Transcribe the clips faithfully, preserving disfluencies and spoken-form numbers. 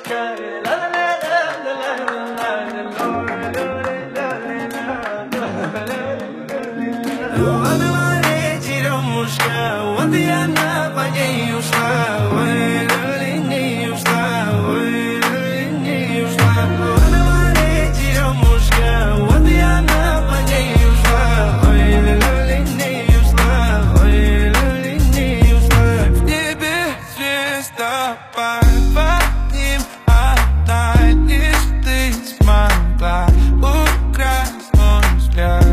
Вот и она по ней ушла, ой, не ушла, ой, не ушла. Она моя черемушка, вот и она по ней ушла, ой, не ушла, ой, не ушла. В небе звезда под ним, одна лишь ты смогла украсть мой взгляд.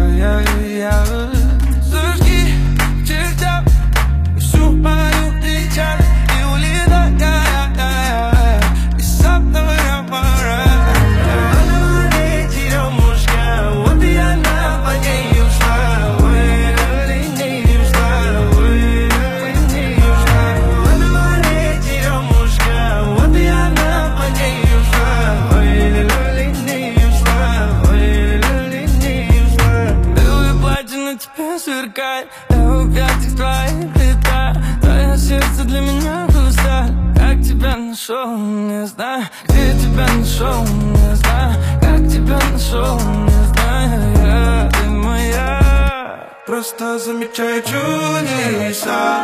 Тебя сверкает, я в объятиях твоих лета. Твое сердце для меня хрусталь. Как тебя нашел, не знаю. Где тебя нашел, не знаю. Как тебя нашел, не знаю. Я, ты моя. Просто замечаю чудеса.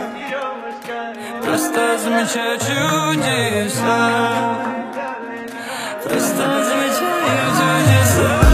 Просто замечаю чудеса. Просто замечаю чудеса.